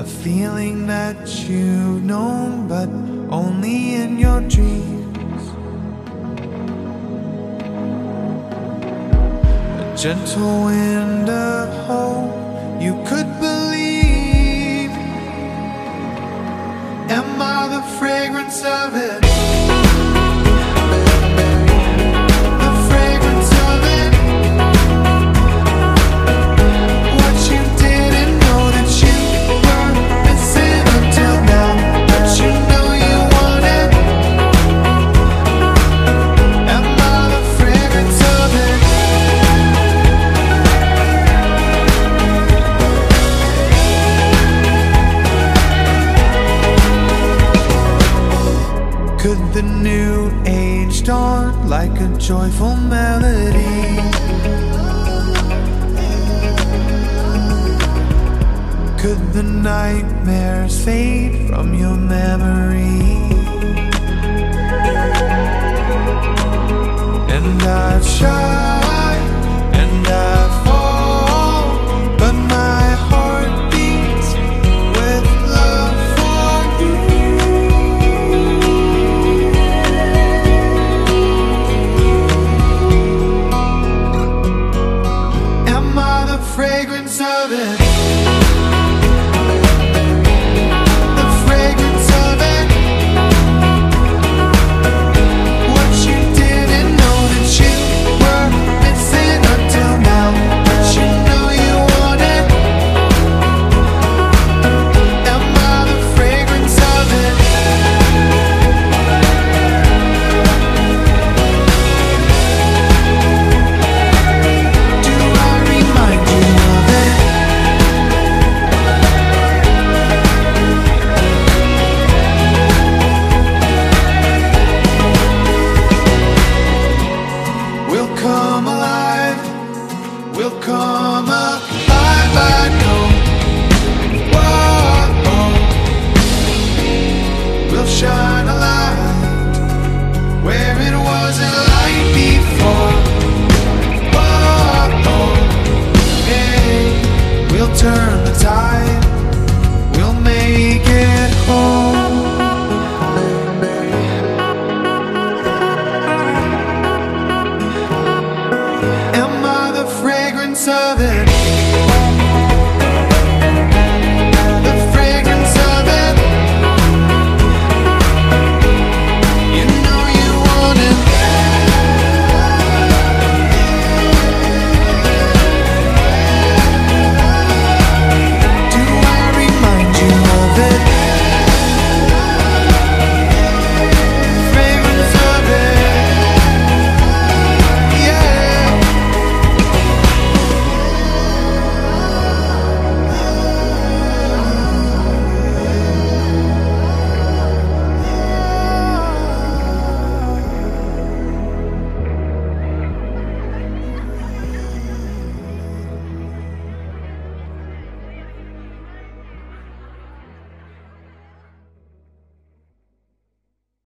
feeling that you've known, but only in your dreams. A gentle wind of hope you could believe. Am I the fragrance of it? Could the new age start like a joyful melody? Could the nightmares fade from your memory? And I'd try, and